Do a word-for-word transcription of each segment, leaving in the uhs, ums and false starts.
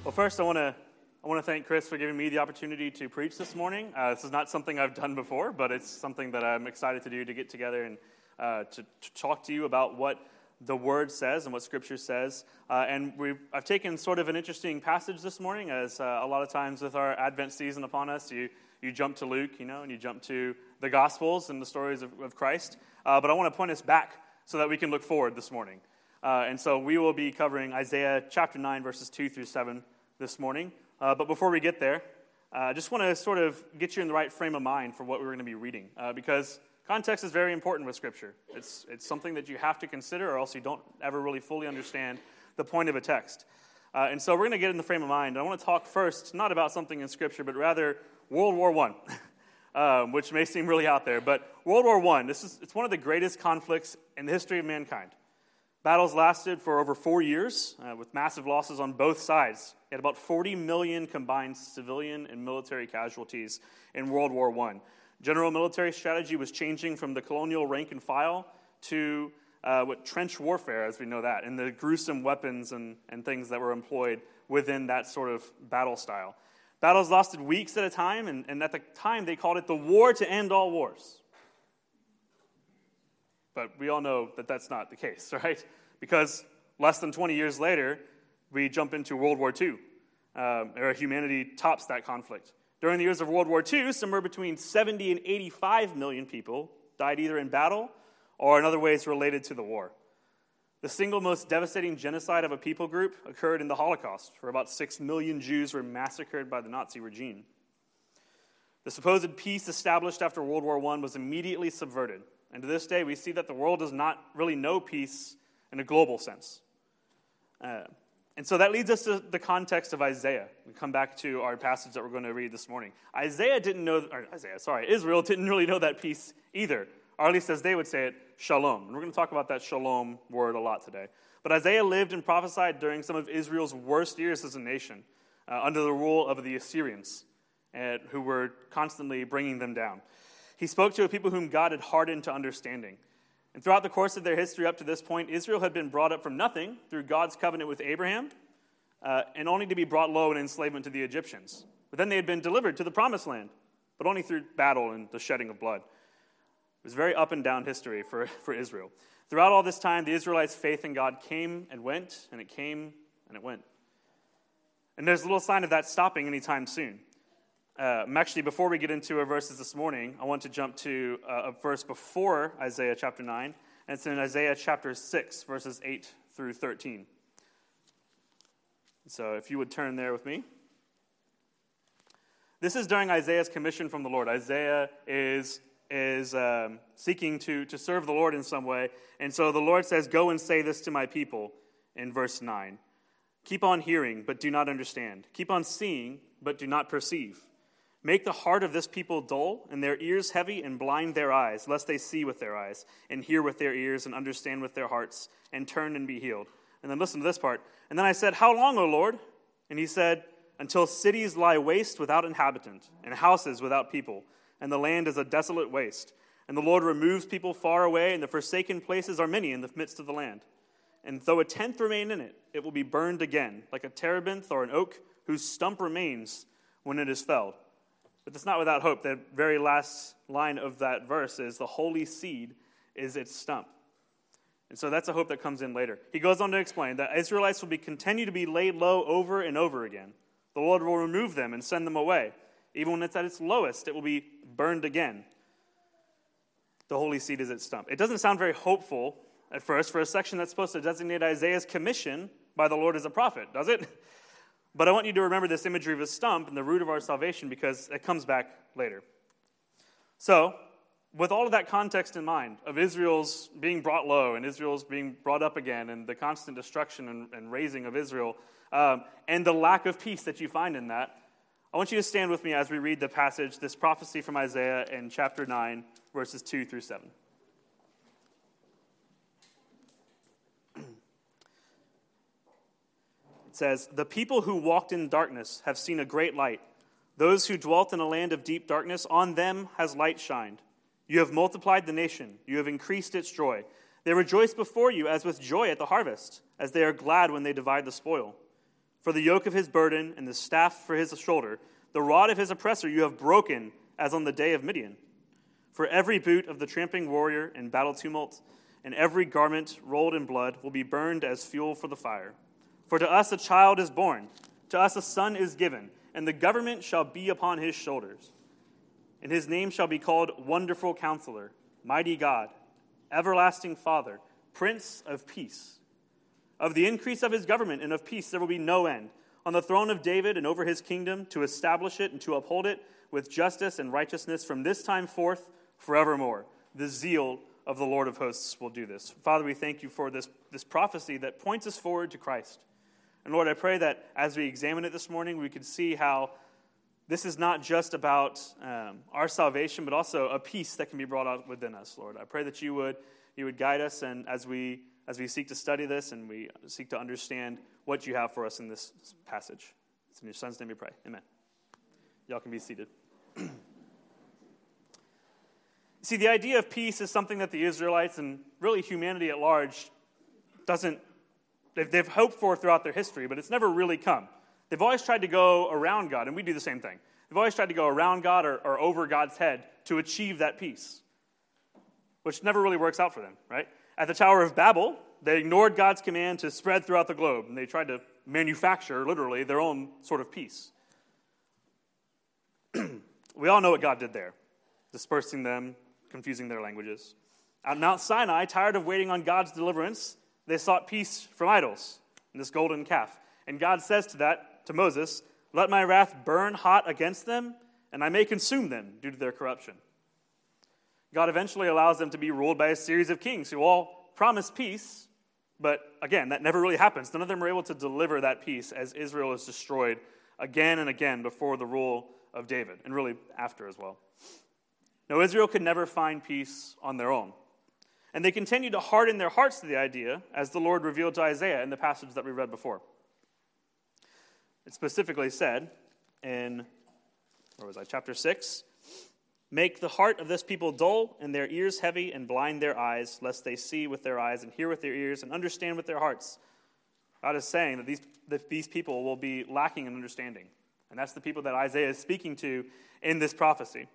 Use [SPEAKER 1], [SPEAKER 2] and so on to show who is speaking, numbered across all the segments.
[SPEAKER 1] Well, first, I want to I want to thank Chris for giving me the opportunity to preach this morning. Uh, this is not something I've done before, but it's something that I'm excited to do, to get together and uh, to, to talk to you about what the Word says and what Scripture says. Uh, and we've, I've taken sort of an interesting passage this morning, as uh, a lot of times with our Advent season upon us, you you jump to Luke, you know, and you jump to the Gospels and the stories of, of Christ. Uh, but I want to point us back so that we can look forward this morning. Uh, and so we will be covering Isaiah chapter nine, verses two through seven this morning. Uh, but before we get there, I uh, just want to sort of get you in the right frame of mind for what we're going to be reading. Uh, because context is very important with Scripture. It's, it's something that you have to consider, or else you don't ever really fully understand the point of a text. Uh, and so we're going to get in the frame of mind. I want to talk first, not about something in Scripture, but rather World War One, um, which may seem really out there. But World War One, this is it's one of the greatest conflicts in the history of mankind. Battles lasted for over four years, uh, with massive losses on both sides. You had about forty million combined civilian and military casualties in World War One. General military strategy was changing from the colonial rank and file to uh, what trench warfare, as we know that, and the gruesome weapons and, and things that were employed within that sort of battle style. Battles lasted weeks at a time, and, and at the time they called it the war to end all wars. But we all know that that's not the case, right? Because less than twenty years later, we jump into World War Two, um, where humanity tops that conflict. During the years of World War Two, somewhere between seventy and eighty-five million people died either in battle or in other ways related to the war. The single most devastating genocide of a people group occurred in the Holocaust, where about six million Jews were massacred by the Nazi regime. The supposed peace established after World War One was immediately subverted. And to this day, we see that the world does not really know peace in a global sense. Uh, and so that leads us to the context of Isaiah. We come back to our passage that we're going to read this morning. Isaiah didn't know, or Isaiah, sorry, Israel didn't really know that peace either. Or at least as they would say it, shalom. And we're going to talk about that shalom word a lot today. But Isaiah lived and prophesied during some of Israel's worst years as a nation, uh, under the rule of the Assyrians, uh, who were constantly bringing them down. He spoke to a people whom God had hardened to understanding. And throughout the course of their history up to this point, Israel had been brought up from nothing through God's covenant with Abraham, uh, and only to be brought low in enslavement to the Egyptians. But then they had been delivered to the promised land, but only through battle and the shedding of blood. It was very up and down history for, for Israel. Throughout all this time, the Israelites' faith in God came and went, and it came and it went. And there's little sign of that stopping anytime soon. Uh, actually, before we get into our verses this morning, I want to jump to uh, a verse before Isaiah chapter nine, and it's in Isaiah chapter six, verses eight through thirteen. So if you would turn there with me. This is during Isaiah's commission from the Lord. Isaiah is is um, seeking to, to serve the Lord in some way, and so the Lord says, "Go and say this to my people," in verse nine. "Keep on hearing, but do not understand. Keep on seeing, but do not perceive. Make the heart of this people dull, and their ears heavy, and blind their eyes, lest they see with their eyes, and hear with their ears, and understand with their hearts, and turn and be healed." And then listen to this part. "And then I said, 'How long, O Lord?' And he said, 'Until cities lie waste without inhabitant, and houses without people, and the land is a desolate waste. And the Lord removes people far away, and the forsaken places are many in the midst of the land. And though a tenth remain in it, it will be burned again, like a terebinth or an oak whose stump remains when it is felled.'" But it's not without hope. The very last line of that verse is, "The holy seed is its stump." And so that's a hope that comes in later. He goes on to explain that Israelites will be continue to be laid low over and over again. The Lord will remove them and send them away. Even when it's at its lowest, it will be burned again. The holy seed is its stump. It doesn't sound very hopeful at first for a section that's supposed to designate Isaiah's commission by the Lord as a prophet, does it? But I want you to remember this imagery of a stump and the root of our salvation, because it comes back later. So, with all of that context in mind, of Israel's being brought low and Israel's being brought up again, and the constant destruction and, and raising of Israel, um, and the lack of peace that you find in that, I want you to stand with me as we read the passage, this prophecy from Isaiah in chapter nine, verses two through seven. It says, "The people who walked in darkness have seen a great light. Those who dwelt in a land of deep darkness, on them has light shined. You have multiplied the nation. You have increased its joy. They rejoice before you as with joy at the harvest, as they are glad when they divide the spoil. For the yoke of his burden and the staff for his shoulder, the rod of his oppressor you have broken, as on the day of Midian. For every boot of the tramping warrior in battle tumult, and every garment rolled in blood will be burned as fuel for the fire. For to us a child is born, to us a son is given, and the government shall be upon his shoulders. And his name shall be called Wonderful Counselor, Mighty God, Everlasting Father, Prince of Peace. Of the increase of his government and of peace there will be no end, on the throne of David and over his kingdom, to establish it and to uphold it with justice and righteousness from this time forth forevermore. The zeal of the Lord of hosts will do this. Father, we thank you for this, this prophecy that points us forward to Christ. And Lord, I pray that as we examine it this morning, we could see how this is not just about um, our salvation, but also a peace that can be brought out within us, Lord. I pray that you would you would guide us, and as we as we seek to study this and we seek to understand what you have for us in this passage. It's in your Son's name we pray. Amen. Y'all can be seated. See, the idea of peace is something that the Israelites and really humanity at large doesn't, they've, they've hoped for throughout their history, but it's never really come. They've always tried to go around God, and we do the same thing. They've always tried to go around God or, or over God's head to achieve that peace, which never really works out for them, right? At the Tower of Babel, they ignored God's command to spread throughout the globe, and they tried to manufacture, literally, their own sort of peace. We all know what God did there, dispersing them, confusing their languages. At Mount Sinai, tired of waiting on God's deliverance, they sought peace from idols and this golden calf. And God says to that, to Moses, "Let my wrath burn hot against them, and I may consume them due to their corruption." God eventually allows them to be ruled by a series of kings who all promise peace, but again, that never really happens. None of them are able to deliver that peace as Israel is destroyed again and again before the rule of David, and really after as well. Now, Israel could never find peace on their own. And they continued to harden their hearts to the idea, as the Lord revealed to Isaiah in the passage that we read before. It specifically said in, where was I, chapter six, "Make the heart of this people dull, and their ears heavy, and blind their eyes, lest they see with their eyes, and hear with their ears, and understand with their hearts." God is saying that these, that these people will be lacking in understanding. And that's the people that Isaiah is speaking to in this prophecy.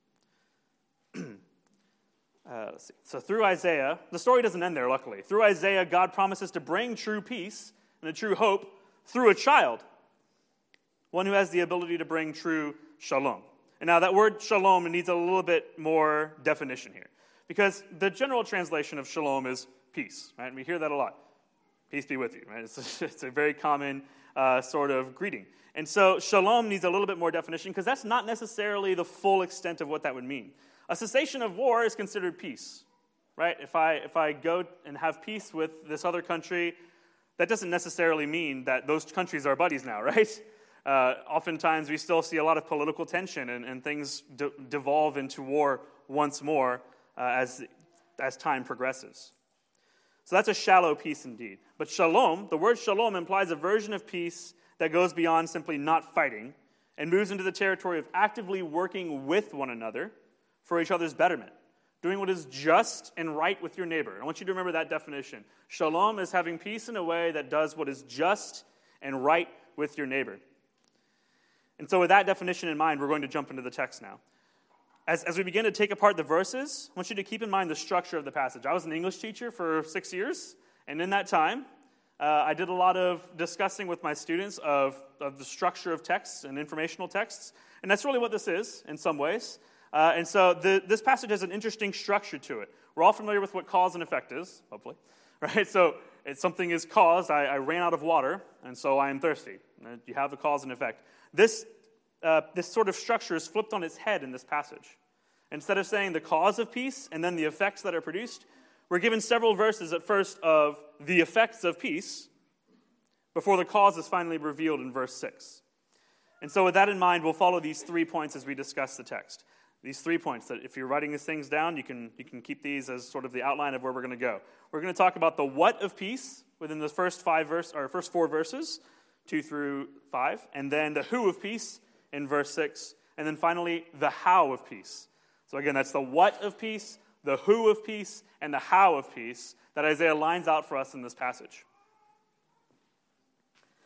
[SPEAKER 1] Uh, let's see. So through Isaiah, the story doesn't end there, luckily. Through Isaiah, God promises to bring true peace and a true hope through a child, one who has the ability to bring true shalom. And now that word shalom needs a little bit more definition here, because the general translation of shalom is peace, right? And we hear that a lot. Peace be with you, right? It's a, it's a very common uh, sort of greeting. And so shalom needs a little bit more definition, because that's not necessarily the full extent of what that would mean. A cessation of war is considered peace, right? If I if I go and have peace with this other country, that doesn't necessarily mean that those countries are buddies now, right? Uh, oftentimes we still see a lot of political tension, and, and things de- devolve into war once more uh, as as time progresses. So that's a shallow peace indeed. But shalom, the word shalom implies a version of peace that goes beyond simply not fighting and moves into the territory of actively working with one another for each other's betterment, doing what is just and right with your neighbor. I want you to remember that definition. Shalom is having peace in a way that does what is just and right with your neighbor. And so with that definition in mind, we're going to jump into the text now. As, as we begin to take apart the verses, I want you to keep in mind the structure of the passage. I was an English teacher for six years, and in that time, uh, I did a lot of discussing with my students of, of the structure of texts and informational texts, and that's really what this is in some ways. Uh, and so the, this passage has an interesting structure to it. We're all familiar with what cause and effect is, hopefully, right? So if something is caused, I, I ran out of water, and so I am thirsty. You have the cause and effect. This, uh, this sort of structure is flipped on its head in this passage. Instead of saying the cause of peace and then the effects that are produced, we're given several verses at first of the effects of peace before the cause is finally revealed in verse six. And so with that in mind, we'll follow these three points as we discuss the text. These three points that if you're writing these things down, you can you can keep these as sort of the outline of where we're going to go. We're going to talk about the what of peace within the first five verse or first four verses, two through five, and then the who of peace in verse six, and then finally the how of peace. So again, that's the what of peace, the who of peace, and the how of peace that Isaiah lines out for us in this passage.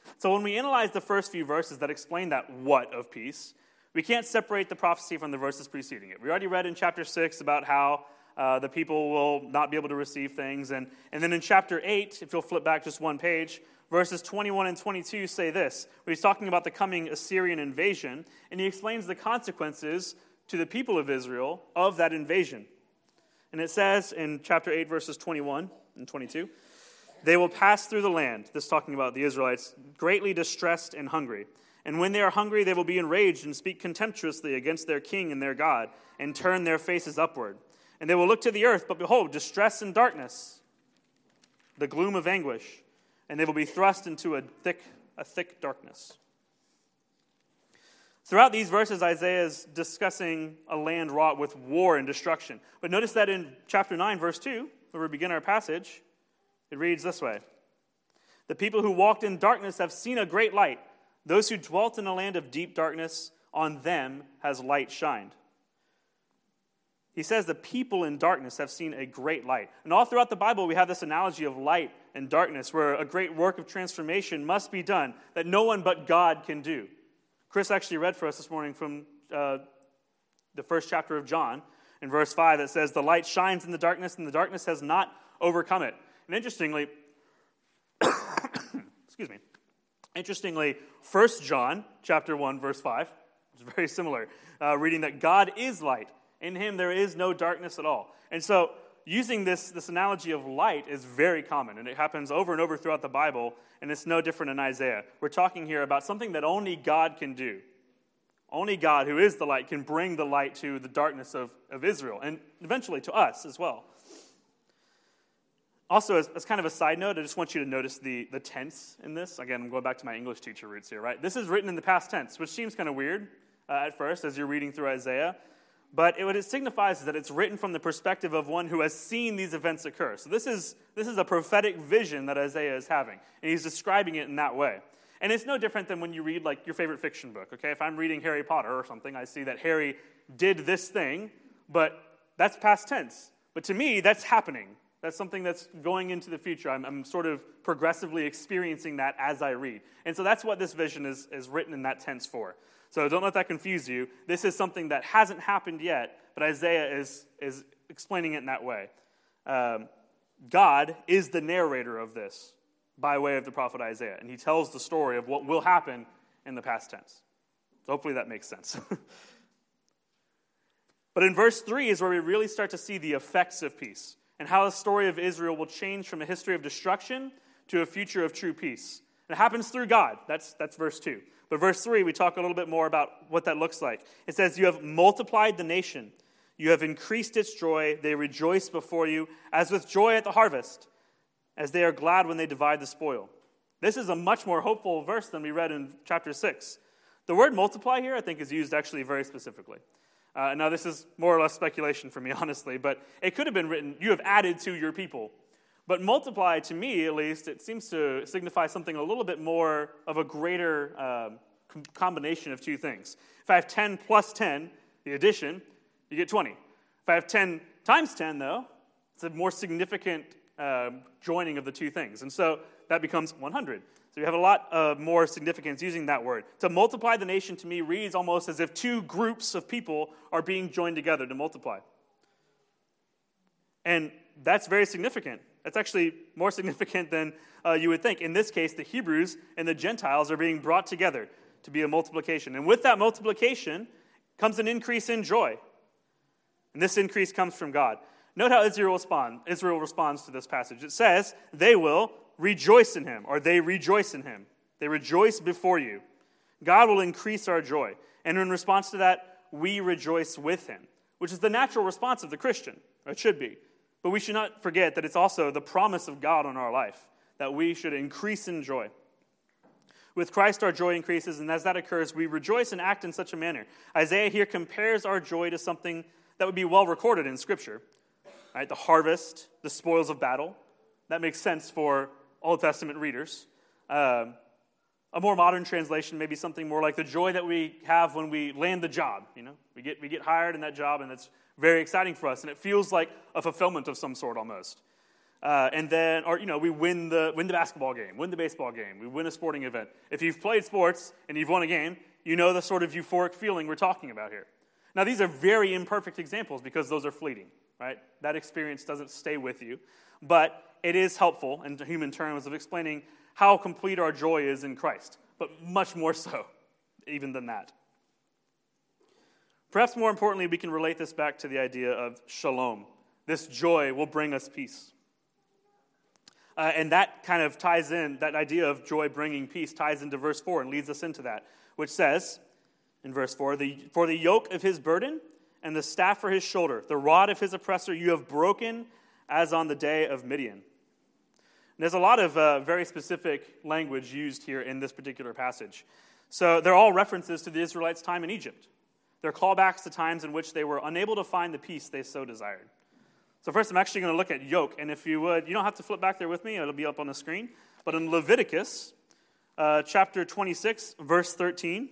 [SPEAKER 1] So when we analyze the first few verses that explain that what of peace, we can't separate the prophecy from the verses preceding it. We already read in chapter six about how uh, the people will not be able to receive things. And, and then in chapter eight, if you'll flip back just one page, verses twenty-one and twenty-two say this, where he's talking about the coming Assyrian invasion, and he explains the consequences to the people of Israel of that invasion. And it says in chapter eight, verses twenty-one and twenty-two, they will pass through the land, this talking about the Israelites, greatly distressed and hungry. And when they are hungry, they will be enraged and speak contemptuously against their king and their God, and turn their faces upward. And they will look to the earth, but behold, distress and darkness, the gloom of anguish, and they will be thrust into a thick, a thick darkness. Throughout these verses, Isaiah is discussing a land wrought with war and destruction. But notice that in chapter nine, verse two, where we begin our passage, it reads this way. The people who walked in darkness have seen a great light. Those who dwelt in a land of deep darkness, on them has light shined. He says the people in darkness have seen a great light. And all throughout the Bible, we have this analogy of light and darkness, where a great work of transformation must be done that no one but God can do. Chris actually read for us this morning from uh, the first chapter of John, in verse five, that says, the light shines in the darkness, and the darkness has not overcome it. And interestingly, excuse me, interestingly, First John chapter one, verse five, is very similar, uh, reading that God is light. In him there is no darkness at all. And so using this, this analogy of light is very common, and it happens over and over throughout the Bible, and it's no different in Isaiah. We're talking here about something that only God can do. Only God, who is the light, can bring the light to the darkness of, of Israel, and eventually to us as well. Also, as, as kind of a side note, I just want you to notice the, the tense in this. Again, I'm going back to my English teacher roots here, right? This is written in the past tense, which seems kind of weird uh, at first as you're reading through Isaiah. But it, what it signifies is that it's written from the perspective of one who has seen these events occur. So this is this is a prophetic vision that Isaiah is having, and he's describing it in that way. And it's no different than when you read like your favorite fiction book, okay? If I'm reading Harry Potter or something, I see that Harry did this thing, but that's past tense. But to me, that's happening. That's something that's going into the future. I'm, I'm sort of progressively experiencing that as I read. And so that's what this vision is, is written in that tense for. So don't let that confuse you. This is something that hasn't happened yet, but Isaiah is, is explaining it in that way. Um, God is the narrator of this by way of the prophet Isaiah, and he tells the story of what will happen in the past tense. So hopefully that makes sense. But in verse three is where we really start to see the effects of peace and how the story of Israel will change from a history of destruction to a future of true peace. And it happens through God. That's, that's verse two. But verse three, we talk a little bit more about what that looks like. It says, you have multiplied the nation. You have increased its joy. They rejoice before you as with joy at the harvest, as they are glad when they divide the spoil. This is a much more hopeful verse than we read in chapter six. The word multiply here, I think, is used actually very specifically. Uh, now, this is more or less speculation for me, honestly, but it could have been written, you have added to your people. But multiply, to me at least, it seems to signify something a little bit more of a greater uh, com- combination of two things. If I have ten plus ten, the addition, you get twenty. If I have ten times ten, though, it's a more significant uh, joining of the two things. And so that becomes one hundred. So you have a lot uh, more significance using that word. To multiply the nation, to me, reads almost as if two groups of people are being joined together to multiply. And that's very significant. That's actually more significant than uh, you would think. In this case, the Hebrews and the Gentiles are being brought together to be a multiplication. And with that multiplication comes an increase in joy. And this increase comes from God. Note how Israel, respond, Israel responds to this passage. It says, they will rejoice in him, or they rejoice in him. They rejoice before you. God will increase our joy. And in response to that, we rejoice with him, which is the natural response of the Christian, or it should be. But we should not forget that it's also the promise of God on our life, that we should increase in joy. With Christ, our joy increases, and as that occurs, we rejoice and act in such a manner. Isaiah here compares our joy to something that would be well recorded in Scripture. Right? The harvest, the spoils of battle. That makes sense for Old Testament readers. Um, a more modern translation may be something more like the joy that we have when we land the job. You know, we get we get hired in that job, and it's very exciting for us, and it feels like a fulfillment of some sort almost. Uh, and then, or, you know, we win the win the basketball game, win the baseball game, we win a sporting event. If you've played sports and you've won a game, you know the sort of euphoric feeling we're talking about here. Now, these are very imperfect examples because those are fleeting, right? That experience doesn't stay with you. But it is helpful in human terms of explaining how complete our joy is in Christ, but much more so even than that. Perhaps more importantly, we can relate this back to the idea of shalom. This joy will bring us peace. Uh, and that kind of ties in, that idea of joy bringing peace ties into verse four and leads us into that, which says, in verse four, the, for the yoke of his burden and the staff for his shoulder, the rod of his oppressor you have broken as on the day of Midian. And there's a lot of uh, very specific language used here in this particular passage. So they're all references to the Israelites' time in Egypt. They're callbacks to times in which they were unable to find the peace they so desired. So first, I'm actually going to look at yoke, and if you would, you don't have to flip back there with me, it'll be up on the screen. But in Leviticus, uh, chapter twenty-six, verse thirteen,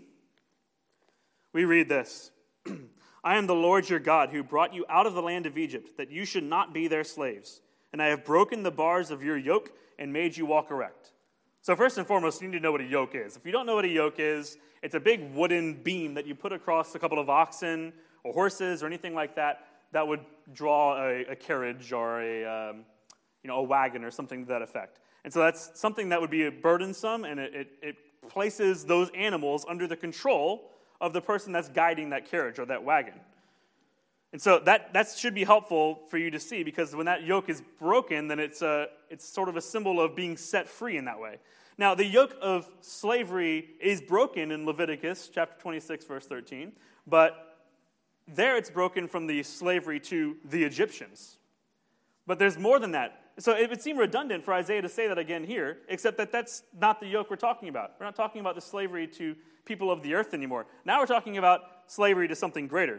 [SPEAKER 1] we read this. I am the Lord your God who brought you out of the land of Egypt, that you should not be their slaves. And I have broken the bars of your yoke and made you walk erect. So first and foremost, you need to know what a yoke is. If you don't know what a yoke is, it's a big wooden beam that you put across a couple of oxen or horses or anything like that that would draw a, a carriage or a, um, you know, a wagon or something to that effect. And so that's something that would be burdensome, and it, it, it places those animals under the control of the person that's guiding that carriage or that wagon. And so that, that should be helpful for you to see, because when that yoke is broken, then it's a, it's sort of a symbol of being set free in that way. Now, the yoke of slavery is broken in Leviticus chapter twenty-six, verse thirteen, but there it's broken from the slavery to the Egyptians. But there's more than that. So it would seem redundant for Isaiah to say that again here, except that that's not the yoke we're talking about. We're not talking about the slavery to people of the earth anymore. Now we're talking about slavery to something greater,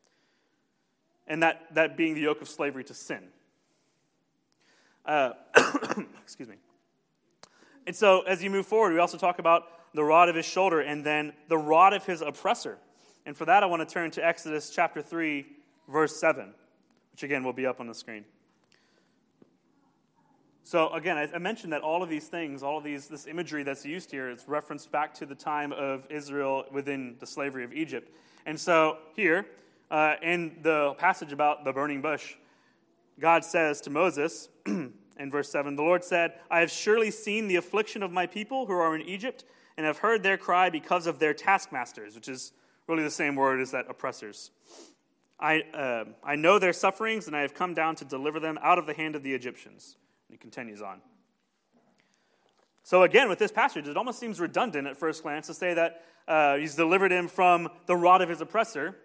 [SPEAKER 1] and that, that being the yoke of slavery to sin. Uh, excuse me. And so as you move forward, we also talk about the rod of his shoulder and then the rod of his oppressor. And for that, I want to turn to Exodus chapter three, verse seven, which again will be up on the screen. So again, I mentioned that all of these things, all of these, this imagery that's used here, is referenced back to the time of Israel within the slavery of Egypt. And so here, uh, in the passage about the burning bush, God says to Moses, in verse seven, the Lord said, I have surely seen the affliction of my people who are in Egypt, and have heard their cry because of their taskmasters, which is really the same word as that oppressors. I, uh, I know their sufferings, and I have come down to deliver them out of the hand of the Egyptians. And he continues on. So again, with this passage, it almost seems redundant at first glance to say that uh, he's delivered him from the rod of his oppressor.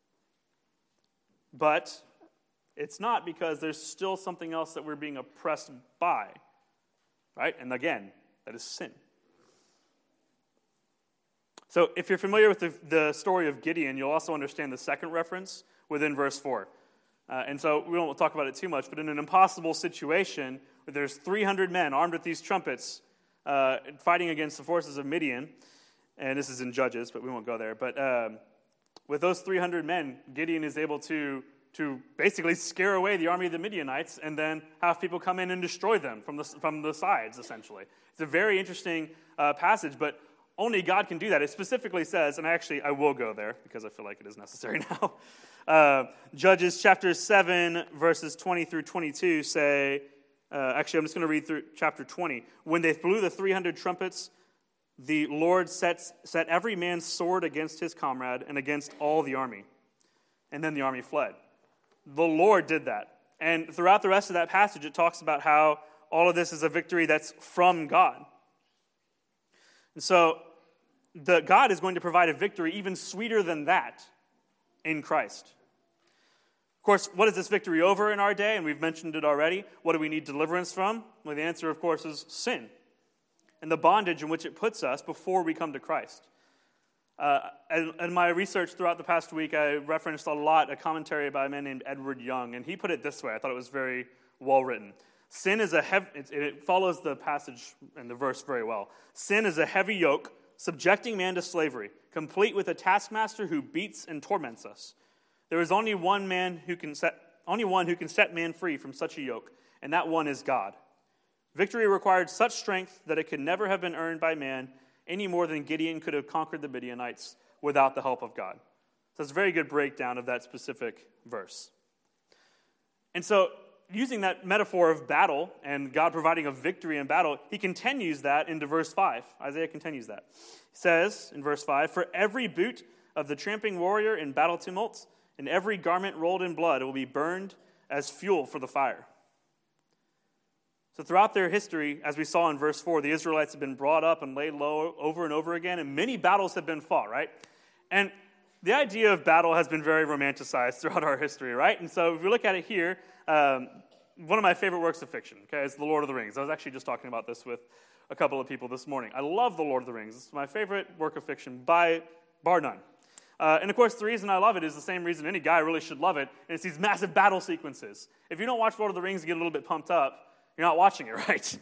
[SPEAKER 1] But it's not, because there's still something else that we're being oppressed by. Right? And again, that is sin. So if you're familiar with the, the story of Gideon, you'll also understand the second reference within verse four. Uh, and so we won't talk about it too much, but in an impossible situation where there's three hundred men armed with these trumpets uh, fighting against the forces of Midian, and this is in Judges, but we won't go there, but um, with those three hundred men, Gideon is able to, to basically scare away the army of the Midianites and then have people come in and destroy them from the, from the sides, essentially. It's a very interesting uh, passage, but only God can do that. It specifically says, and actually I will go there because I feel like it is necessary now. Uh, Judges chapter seven, verses twenty through twenty-two say, uh, actually I'm just going to read through chapter twenty. When they blew the three hundred trumpets, the Lord sets, set every man's sword against his comrade and against all the army. And then the army fled. The Lord did that. And throughout the rest of that passage, it talks about how all of this is a victory that's from God. And so the God is going to provide a victory even sweeter than that in Christ. Of course, what is this victory over in our day? And we've mentioned it already. What do we need deliverance from? Well, the answer, of course, is sin and the bondage in which it puts us before we come to Christ. Uh, in my research throughout the past week, I referenced a lot a commentary by a man named Edward Young, and he put it this way. I thought it was very well written. Sin is a heavy, it follows the passage and the verse very well. Sin is a heavy yoke, subjecting man to slavery, complete with a taskmaster who beats and torments us. There is only one man who can set, only one who can set man free from such a yoke, and that one is God. Victory required such strength that it could never have been earned by man any more than Gideon could have conquered the Midianites without the help of God. So it's a very good breakdown of that specific verse. And so, using that metaphor of battle and God providing a victory in battle, he continues that into verse five. Isaiah continues that. He says in verse five, "For every boot of the tramping warrior in battle tumults, and every garment rolled in blood will be burned as fuel for the fire." So throughout their history, as we saw in verse four, the Israelites have been brought up and laid low over and over again, and many battles have been fought, right? And the idea of battle has been very romanticized throughout our history, right? And so if we look at it here, um, one of my favorite works of fiction, okay, is The Lord of the Rings. I was actually just talking about this with a couple of people this morning. I love The Lord of the Rings. It's my favorite work of fiction by bar none. Uh, and of course, the reason I love it is the same reason any guy really should love it, and it's these massive battle sequences. If you don't watch Lord of the Rings and get a little bit pumped up, you're not watching it right.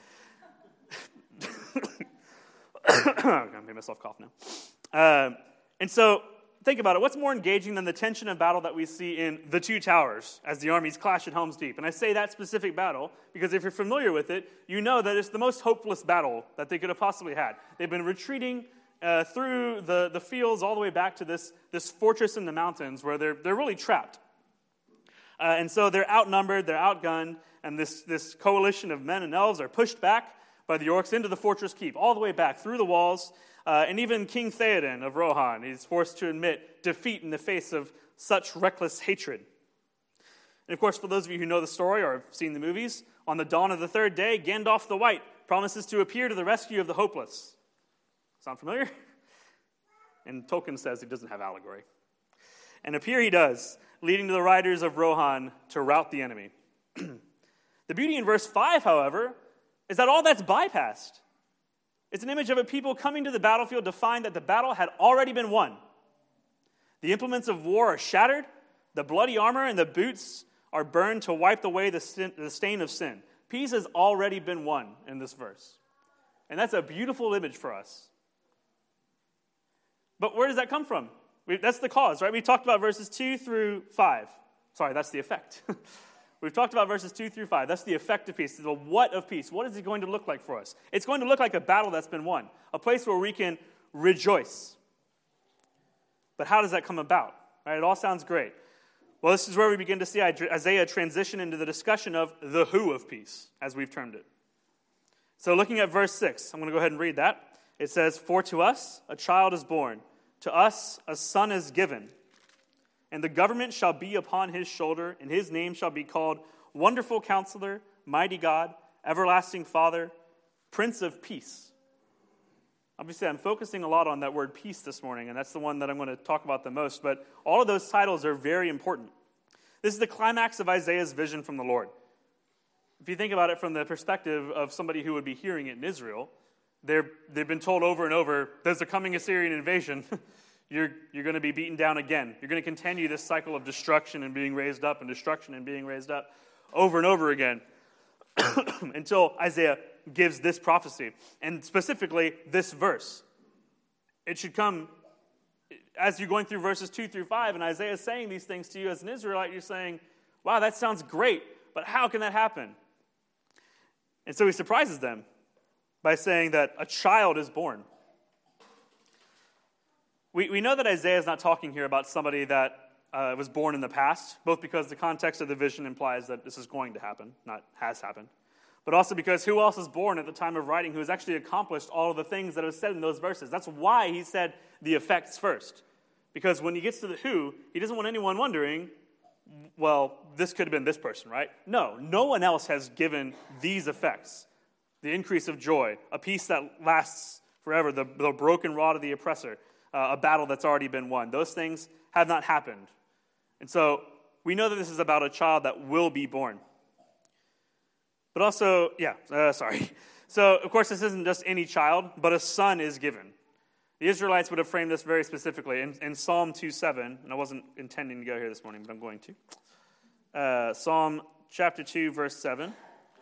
[SPEAKER 1] I'm going to make myself cough now. Uh, and so, think about it. What's more engaging than the tension of battle that we see in The Two Towers as the armies clash at Helm's Deep? And I say that specific battle because if you're familiar with it, you know that it's the most hopeless battle that they could have possibly had. They've been retreating uh, through the, the fields all the way back to this, this fortress in the mountains where they're, they're really trapped. Uh, and so they're outnumbered, they're outgunned, and this, this coalition of men and elves are pushed back by the orcs into the fortress keep, all the way back through the walls. Uh, and even King Theoden of Rohan is forced to admit defeat in the face of such reckless hatred. And of course, for those of you who know the story or have seen the movies, on the dawn of the third day, Gandalf the White promises to appear to the rescue of the hopeless. Sound familiar? And Tolkien says he doesn't have allegory. And appear he does, leading to the riders of Rohan to rout the enemy. The beauty in verse five, however, is that all that's bypassed. It's an image of a people coming to the battlefield to find that the battle had already been won. The implements of war are shattered, the bloody armor and the boots are burned to wipe away the, sin, the stain of sin. Peace has already been won in this verse. And that's a beautiful image for us. But where does that come from? We, that's the cause, right? We talked about verses two through five. Sorry, that's the effect. We've talked about verses two through five. That's the effect of peace. The what of peace. What is it going to look like for us? It's going to look like a battle that's been won, a place where we can rejoice. But how does that come about? Right, it all sounds great. Well, this is where we begin to see Isaiah transition into the discussion of the who of peace, as we've termed it. So looking at verse six, I'm going to go ahead and read that. It says, "For to us a child is born, to us a son is given. And the government shall be upon his shoulder, and his name shall be called Wonderful Counselor, Mighty God, Everlasting Father, Prince of Peace." Obviously, I'm focusing a lot on that word peace this morning, and that's the one that I'm going to talk about the most. But all of those titles are very important. This is the climax of Isaiah's vision from the Lord. If you think about it from the perspective of somebody who would be hearing it in Israel, they're, they've been told over and over, there's a coming Assyrian invasion. You're, you're going to be beaten down again. You're going to continue this cycle of destruction and being raised up and destruction and being raised up over and over again until Isaiah gives this prophecy, and specifically this verse. It should come, as you're going through verses two through five, and Isaiah is saying these things to you as an Israelite, you're saying, wow, that sounds great, but how can that happen? And so he surprises them by saying that a child is born. We we know that Isaiah is not talking here about somebody that uh, was born in the past, both because the context of the vision implies that this is going to happen, not has happened, but also because who else is born at the time of writing who has actually accomplished all of the things that are said in those verses? That's why he said the effects first. Because when he gets to the who, he doesn't want anyone wondering, well, this could have been this person, right? No, no one else has given these effects. The increase of joy, a peace that lasts forever, the, the broken rod of the oppressor, Uh, a battle that's already been won. Those things have not happened. And so we know that this is about a child that will be born. But also, yeah, uh, sorry. So, of course, this isn't just any child, but a son is given. The Israelites would have framed this very specifically. In, in Psalm two seven, and I wasn't intending to go here this morning, but I'm going to. Uh, Psalm chapter two, verse seven.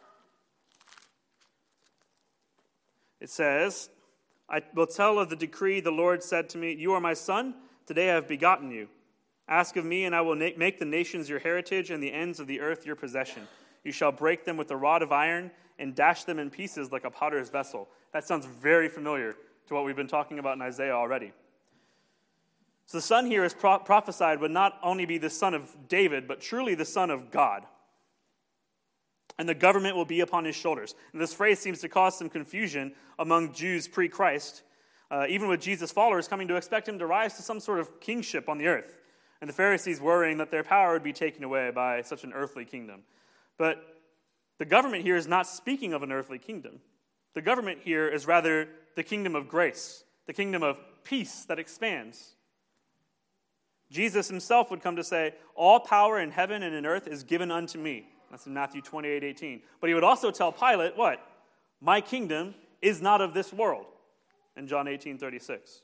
[SPEAKER 1] It says, "I will tell of the decree the Lord said to me, you are my son, today I have begotten you. Ask of me, and I will na- make the nations your heritage and the ends of the earth your possession. You shall break them with a rod of iron and dash them in pieces like a potter's vessel. That sounds very familiar to what we've been talking about in Isaiah already. So the son here is pro- prophesied would not only be the son of David, but truly the son of God. And the government will be upon his shoulders. And this phrase seems to cause some confusion among Jews pre-Christ, uh, even with Jesus' followers coming to expect him to rise to some sort of kingship on the earth. And the Pharisees worrying that their power would be taken away by such an earthly kingdom. But the government here is not speaking of an earthly kingdom. The government here is rather the kingdom of grace, the kingdom of peace that expands. Jesus himself would come to say, all power in heaven and in earth is given unto me. That's in Matthew twenty-eight eighteen. But he would also tell Pilate, what? My kingdom is not of this world, in John eighteen thirty-six.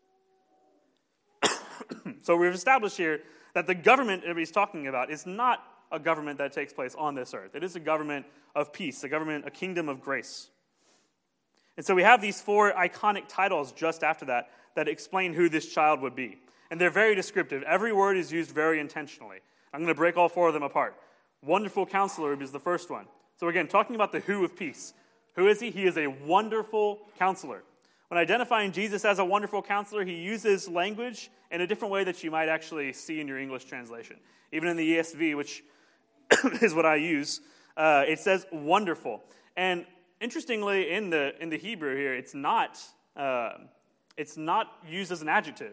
[SPEAKER 1] So we've established here that the government that he's talking about is not a government that takes place on this earth. It is a government of peace, a government, a kingdom of grace. And so we have these four iconic titles just after that that explain who this child would be. And they're very descriptive. Every word is used very intentionally. I'm going to break all four of them apart. Wonderful Counselor is the first one. So again, talking about the who of peace. Who is he? He is a wonderful counselor. When identifying Jesus as a wonderful counselor, he uses language in a different way that you might actually see in your English translation. Even in the E S V, which is what I use, uh, it says wonderful. And interestingly, in the in the Hebrew here, it's not uh, it's not used as an adjective.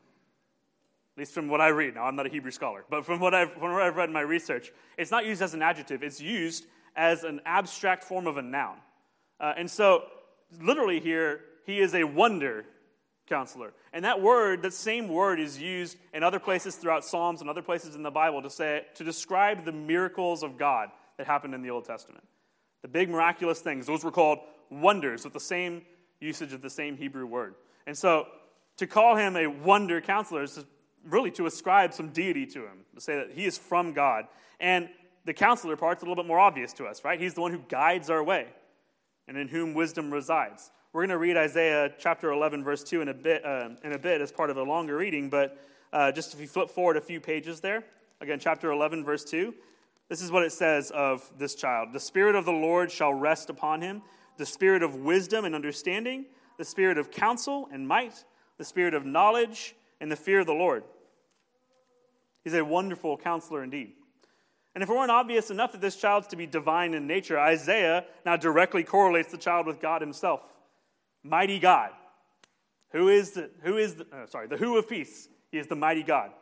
[SPEAKER 1] At least from what I read. Now, I'm not a Hebrew scholar, but from what I've, from what I've read in my research, it's not used as an adjective. It's used as an abstract form of a noun. Uh, and so, literally here, he is a wonder counselor. And that word, that same word is used in other places throughout Psalms and other places in the Bible to say to describe the miracles of God that happened in the Old Testament. The big miraculous things, those were called wonders with the same usage of the same Hebrew word. And so, to call him a wonder counselor is to really to ascribe some deity to him, to say that he is from God. And the counselor part's a little bit more obvious to us, right? He's the one who guides our way and in whom wisdom resides. We're going to read Isaiah chapter eleven, verse two in a bit, uh, in a bit as part of a longer reading, but uh, just if you flip forward a few pages there, again, chapter eleven, verse two, this is what it says of this child. The Spirit of the Lord shall rest upon him, the Spirit of wisdom and understanding, the Spirit of counsel and might, the Spirit of knowledge and the fear of the Lord. He's a wonderful counselor indeed. And if it weren't obvious enough that this child's to be divine in nature, Isaiah now directly correlates the child with God himself. Mighty God. Who is the, who is the, uh, sorry, the who of peace. He is the mighty God.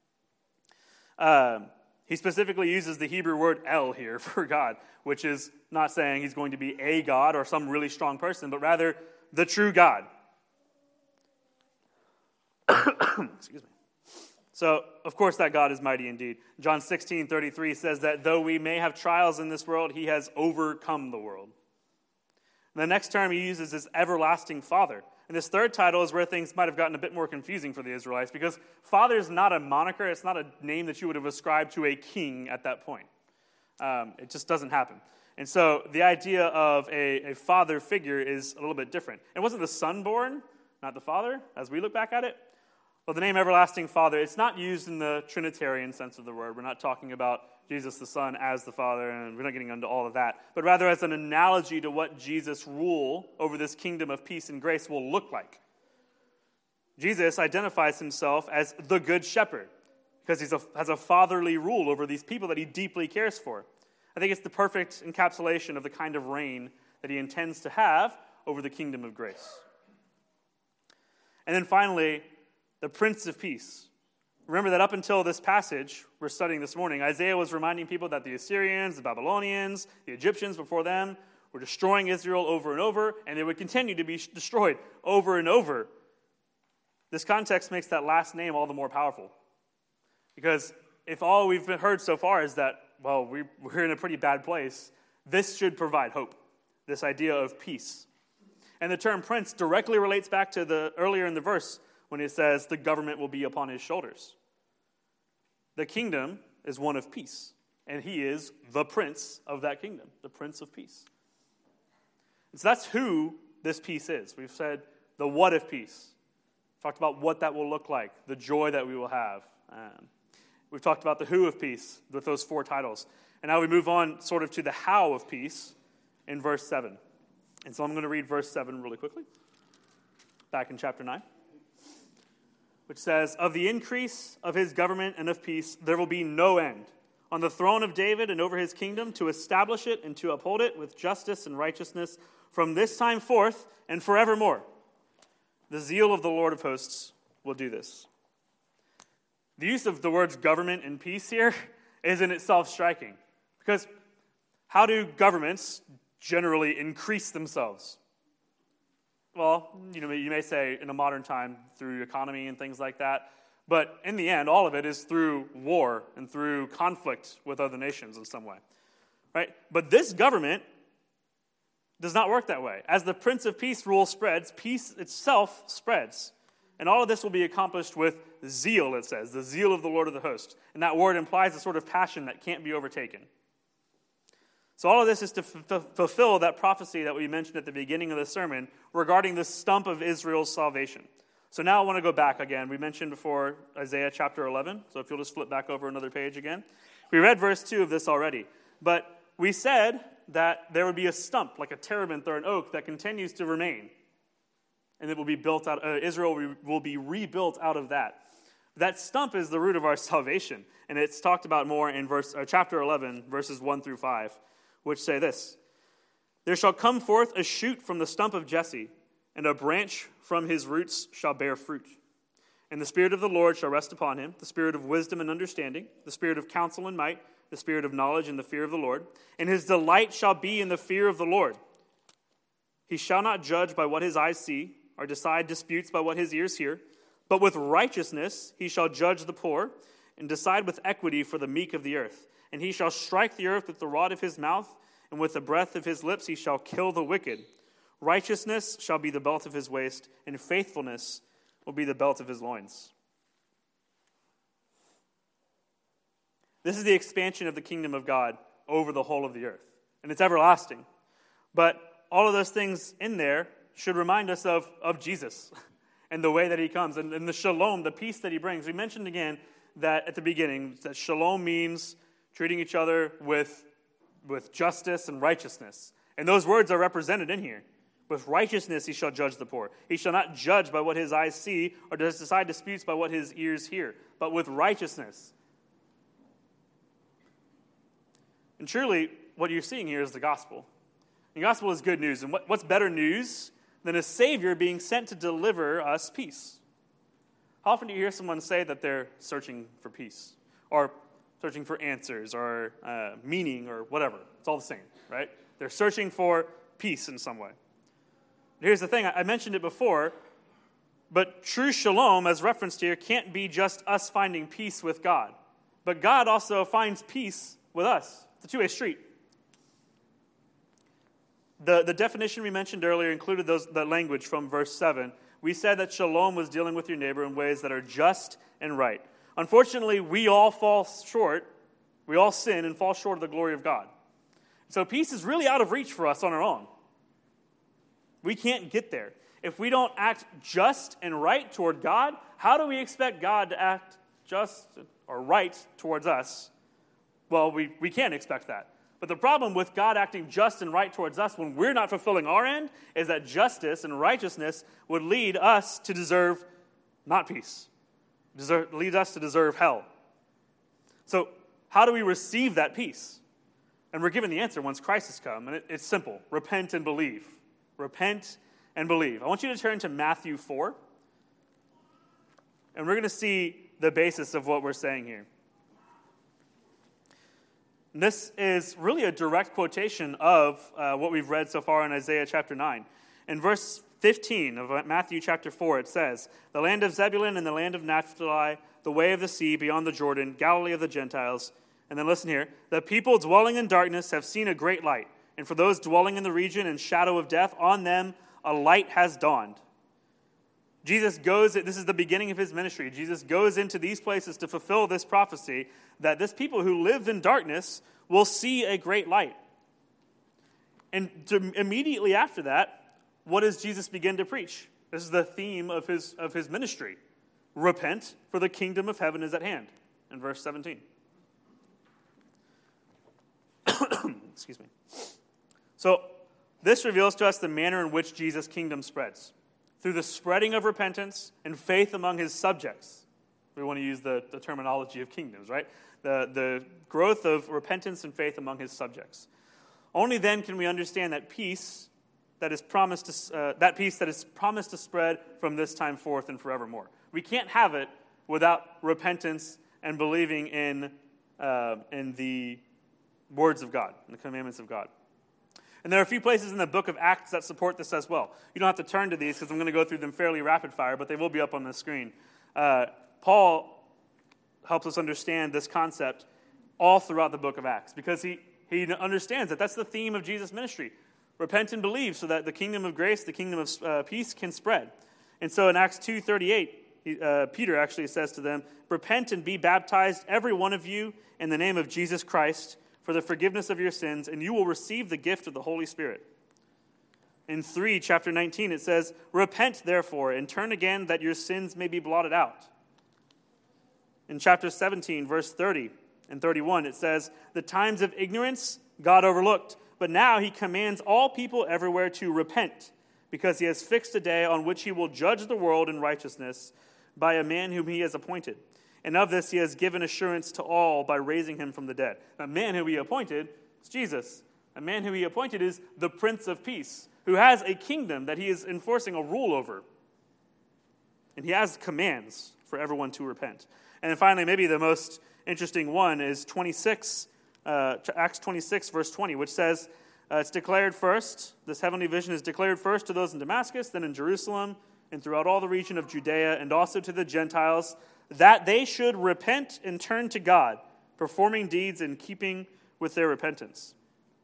[SPEAKER 1] Um, he specifically uses the Hebrew word El here for God, which is not saying he's going to be a God or some really strong person, but rather the true God. Excuse me. So, of course, that God is mighty indeed. John sixteen thirty-three says that though we may have trials in this world, he has overcome the world. And the next term he uses is everlasting Father. And this third title is where things might have gotten a bit more confusing for the Israelites, because Father is not a moniker. It's not a name that you would have ascribed to a king at that point. Um, it just doesn't happen. And so the idea of a, a father figure is a little bit different. And wasn't the Son born, not the Father, as we look back at it? Well, the name Everlasting Father, it's not used in the Trinitarian sense of the word. We're not talking about Jesus the Son as the Father, and we're not getting into all of that, but rather as an analogy to what Jesus' rule over this kingdom of peace and grace will look like. Jesus identifies himself as the Good Shepherd because he has a fatherly rule over these people that he deeply cares for. I think it's the perfect encapsulation of the kind of reign that he intends to have over the kingdom of grace. And then finally, the Prince of Peace. Remember that up until this passage we're studying this morning, Isaiah was reminding people that the Assyrians, the Babylonians, the Egyptians before them were destroying Israel over and over, and they would continue to be destroyed over and over. This context makes that last name all the more powerful. Because if all we've heard so far is that, well, we're in a pretty bad place, this should provide hope, this idea of peace. And the term prince directly relates back to the earlier in the verse, when it says the government will be upon his shoulders. The kingdom is one of peace, and he is the prince of that kingdom, the Prince of Peace. And so that's who this peace is. We've said the what of peace. Talked about what that will look like, the joy that we will have. Um, We've talked about the who of peace with those four titles. And now we move on sort of to the how of peace in verse seven. And so I'm going to read verse seven really quickly, back in chapter nine, which says, "Of the increase of his government and of peace there will be no end, on the throne of David and over his kingdom, to establish it and to uphold it with justice and righteousness from this time forth and forevermore. The zeal of the Lord of hosts will do this." The use of the words government and peace here is in itself striking, because how do governments generally increase themselves? Well, you know, you may say in a modern time through economy and things like that, but in the end, all of it is through war and through conflict with other nations in some way, right? But this government does not work that way. As the Prince of Peace rule spreads, peace itself spreads. And all of this will be accomplished with zeal, it says, the zeal of the Lord of the host. And that word implies a sort of passion that can't be overtaken. So all of this is to f- fulfill that prophecy that we mentioned at the beginning of the sermon regarding the stump of Israel's salvation. So now I want to go back again. We mentioned before Isaiah chapter eleven. So if you'll just flip back over another page again. We read verse two of this already. But we said that there would be a stump, like a terebinth or an oak, that continues to remain. And it will be built out, uh, Israel will be rebuilt out of that. That stump is the root of our salvation. And it's talked about more in verse, uh, chapter eleven, verses one through five, which say this: "There shall come forth a shoot from the stump of Jesse, and a branch from his roots shall bear fruit. And the Spirit of the Lord shall rest upon him, the Spirit of wisdom and understanding, the Spirit of counsel and might, the Spirit of knowledge and the fear of the Lord. And his delight shall be in the fear of the Lord. He shall not judge by what his eyes see, or decide disputes by what his ears hear. But with righteousness he shall judge the poor, and decide with equity for the meek of the earth. And he shall strike the earth with the rod of his mouth, and with the breath of his lips he shall kill the wicked. Righteousness shall be the belt of his waist, and faithfulness will be the belt of his loins." This is the expansion of the kingdom of God over the whole of the earth. And it's everlasting. But all of those things in there should remind us of, of Jesus and the way that he comes, and, and the shalom, the peace that he brings. We mentioned again that at the beginning, that shalom means treating each other with, with justice and righteousness. And those words are represented in here. With righteousness he shall judge the poor. He shall not judge by what his eyes see, or decide disputes by what his ears hear, but with righteousness. And truly, what you're seeing here is the gospel. The gospel is good news. And what, what's better news than a Savior being sent to deliver us peace? How often do you hear someone say that they're searching for peace, or searching for answers, or uh, meaning, or whatever? It's all the same, right? They're searching for peace in some way. Here's the thing, I mentioned it before, but true shalom, as referenced here, can't be just us finding peace with God. But God also finds peace with us. It's a two-way street. The, the definition we mentioned earlier included those, that language from verse seven. We said that shalom was dealing with your neighbor in ways that are just and right. Unfortunately, we all fall short. We all sin and fall short of the glory of God. So peace is really out of reach for us on our own. We can't get there. If we don't act just and right toward God, how do we expect God to act just or right towards us? Well, we, we can't expect that. But the problem with God acting just and right towards us when we're not fulfilling our end is that justice and righteousness would lead us to deserve not peace, deserve, lead us to deserve hell. So how do we receive that peace? And we're given the answer once Christ has come, and it, it's simple. Repent and believe. Repent and believe. I want you to turn to Matthew four, and we're going to see the basis of what we're saying here. And this is really a direct quotation of uh, what we've read so far in Isaiah chapter nine. In verse fifteen of Matthew chapter four, it says, "The land of Zebulun and the land of Naphtali, the way of the sea beyond the Jordan, Galilee of the Gentiles." And then listen here, "The people dwelling in darkness have seen a great light. And for those dwelling in the region and shadow of death, on them a light has dawned." Jesus goes, this is the beginning of his ministry. Jesus goes into these places to fulfill this prophecy that this people who live in darkness will see a great light. And to, immediately after that, what does Jesus begin to preach? This is the theme of his, of his ministry. Repent, for the kingdom of heaven is at hand. in verse seventeen. Excuse me. So, this reveals to us the manner in which Jesus' kingdom spreads. Through the spreading of repentance and faith among his subjects. We want to use the, the terminology of kingdoms, right? The, the growth of repentance and faith among his subjects. Only then can we understand that peace that is promised to, uh, that peace that is promised to spread from this time forth and forevermore. We can't have it without repentance and believing in, uh, in the words of God, the commandments of God. And there are a few places in the book of Acts that support this as well. You don't have to turn to these because I'm going to go through them fairly rapid fire, but they will be up on the screen. Uh, Paul helps us understand this concept all throughout the book of Acts because he, he understands that that's the theme of Jesus' ministry. Repent and believe so that the kingdom of grace, the kingdom of uh, peace can spread. And so in Acts two thirty-eight, he, uh, Peter actually says to them, repent and be baptized, every one of you, in the name of Jesus Christ, for the forgiveness of your sins, and you will receive the gift of the Holy Spirit. In three, chapter nineteen, it says, repent, therefore, and turn again that your sins may be blotted out. In chapter seventeen, verse thirty and thirty-one, it says, the times of ignorance God overlooked, but now he commands all people everywhere to repent, because he has fixed a day on which he will judge the world in righteousness by a man whom he has appointed. And of this he has given assurance to all by raising him from the dead. A man who he appointed is Jesus. A man who he appointed is the Prince of Peace, who has a kingdom that he is enforcing a rule over. And he has commands for everyone to repent. And then finally, maybe the most interesting one is twenty-six, uh, Acts twenty-six, verse twenty, which says, uh, it's declared first, this heavenly vision is declared first to those in Damascus, then in Jerusalem, and throughout all the region of Judea, and also to the Gentiles, that they should repent and turn to God, performing deeds in keeping with their repentance.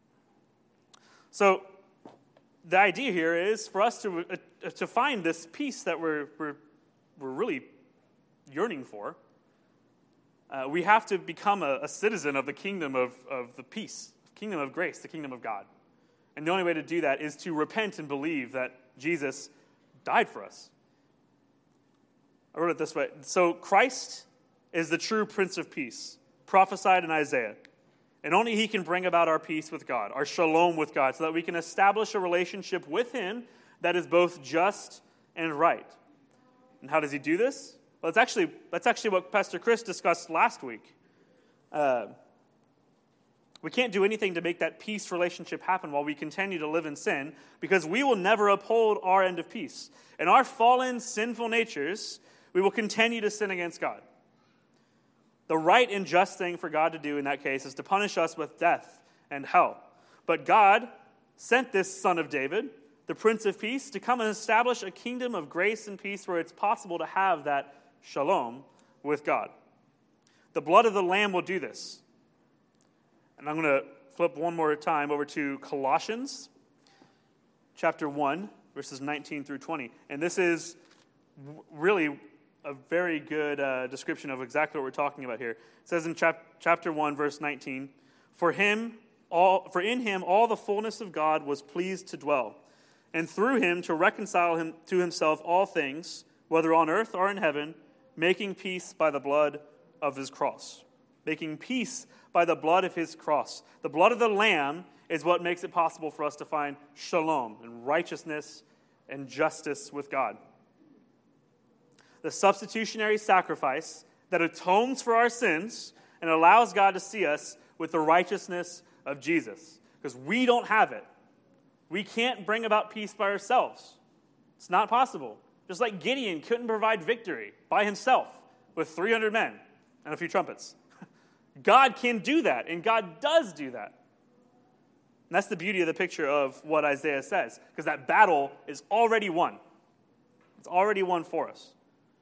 [SPEAKER 1] So, the idea here is for us to uh, to find this peace that we're we're, we're really yearning for. Uh, we have to become a, a citizen of the kingdom of, of the peace, kingdom of grace, the kingdom of God. And the only way to do that is to repent and believe that Jesus died for us. I wrote it this way. So Christ is the true Prince of Peace, prophesied in Isaiah. And only he can bring about our peace with God, our shalom with God, so that we can establish a relationship with him that is both just and right. And how does he do this? Well, it's actually, that's actually what Pastor Chris discussed last week. Uh, we can't do anything to make that peace relationship happen while we continue to live in sin, because we will never uphold our end of peace. In our fallen, sinful natures, we will continue to sin against God. The right and just thing for God to do in that case is to punish us with death and hell. But God sent this Son of David, the Prince of Peace, to come and establish a kingdom of grace and peace where it's possible to have that shalom with God. The blood of the Lamb will do this. And I'm going to flip one more time over to Colossians chapter one, verses nineteen through twenty. And this is really a very good uh, description of exactly what we're talking about here. It says in chap- chapter one, verse nineteen, For him, all, for in him all the fullness of God was pleased to dwell, and through him to reconcile him to himself all things, whether on earth or in heaven, making peace by the blood of his cross. Making peace by the blood of his cross. The blood of the Lamb is what makes it possible for us to find shalom and righteousness and justice with God. The substitutionary sacrifice that atones for our sins and allows God to see us with the righteousness of Jesus. Because we don't have it. We can't bring about peace by ourselves. It's not possible. Just like Gideon couldn't provide victory by himself with three hundred men and a few trumpets. God can do that, and God does do that. And that's the beauty of the picture of what Isaiah says, because that battle is already won. It's already won for us.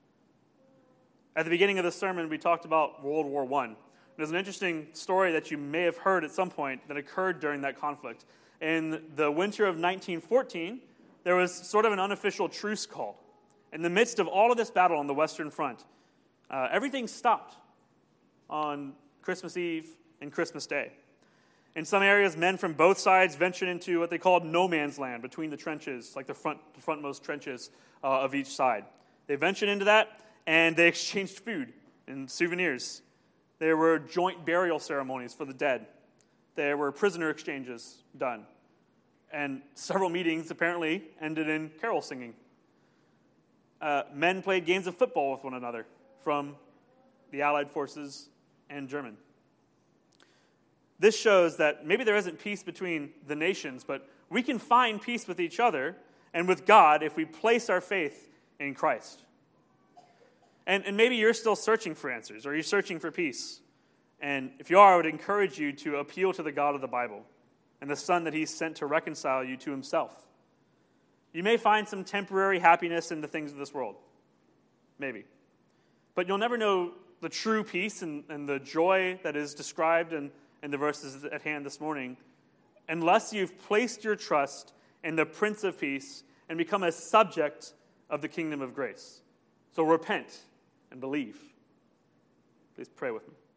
[SPEAKER 1] At the beginning of the sermon, we talked about World War One. There's an interesting story that you may have heard at some point that occurred during that conflict. In the winter of nineteen fourteen, there was sort of an unofficial truce called. In the midst of all of this battle on the Western Front, uh, everything stopped on Christmas Eve and Christmas Day. In some areas, men from both sides ventured into what they called no man's land, between the trenches, like the front, the frontmost trenches uh, of each side. They ventured into that, and they exchanged food and souvenirs There were joint burial ceremonies for the dead. There were prisoner exchanges done. And several meetings apparently ended in carol singing. Uh, men played games of football with one another from the Allied forces and German. This shows that maybe there isn't peace between the nations, but we can find peace with each other and with God if we place our faith in Christ. And, and maybe you're still searching for answers, or you're searching for peace. And if you are, I would encourage you to appeal to the God of the Bible and the Son that He's sent to reconcile you to Himself. You may find some temporary happiness in the things of this world. Maybe. But you'll never know the true peace and, and the joy that is described in, in the verses at hand this morning unless you've placed your trust in the Prince of Peace and become a subject of the kingdom of grace. So repent and believe. Please pray with me.